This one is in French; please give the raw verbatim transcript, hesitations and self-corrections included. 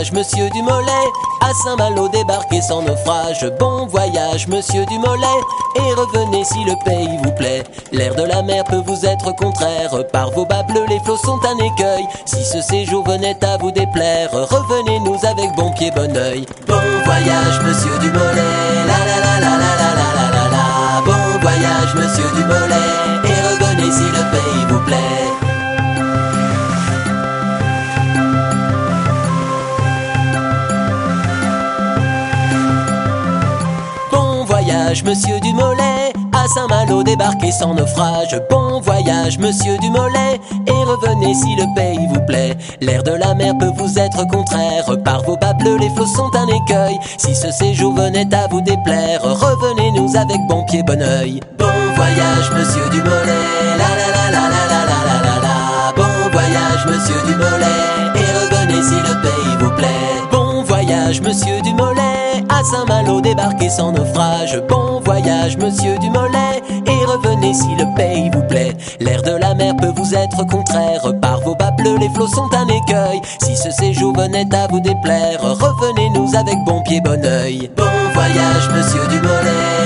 voyage, monsieur du Mollet, à Saint-Malo débarquez sans naufrage. Bon voyage, monsieur du Mollet, et revenez si le pays vous plaît. L'air de la mer peut vous être contraire, par vos bas bleus les flots sont un écueil. Si ce séjour venait à vous déplaire, revenez-nous avec bon pied, bon oeil. Bon voyage, monsieur du Mollet, la la la la la la la la la. Bon voyage, monsieur du Mollet, et revenez si le pays vous plaît. Monsieur du Mollet, à Saint-Malo débarquez sans naufrage. Bon voyage, monsieur du Mollet, et revenez si le pays vous plaît. L'air de la mer peut vous être contraire, par vos bas bleus les flots sont un écueil. Si ce séjour venait à vous déplaire, revenez-nous avec bon pied, bon oeil. Bon voyage, monsieur du Mollet, la la la la la la la la la la. Bon voyage, monsieur du Mollet, et revenez si le pays vous plaît. Bon voyage, monsieur du Mollet, à Saint-Malo débarquez sans naufrage. Bon voyage, monsieur du Mollet, et revenez si le pays vous plaît. L'air de la mer peut vous être contraire, par vos bas bleus les flots sont un écueil. Si ce séjour venait à vous déplaire, revenez-nous avec bon pied, bon oeil. Bon voyage, monsieur du Mollet,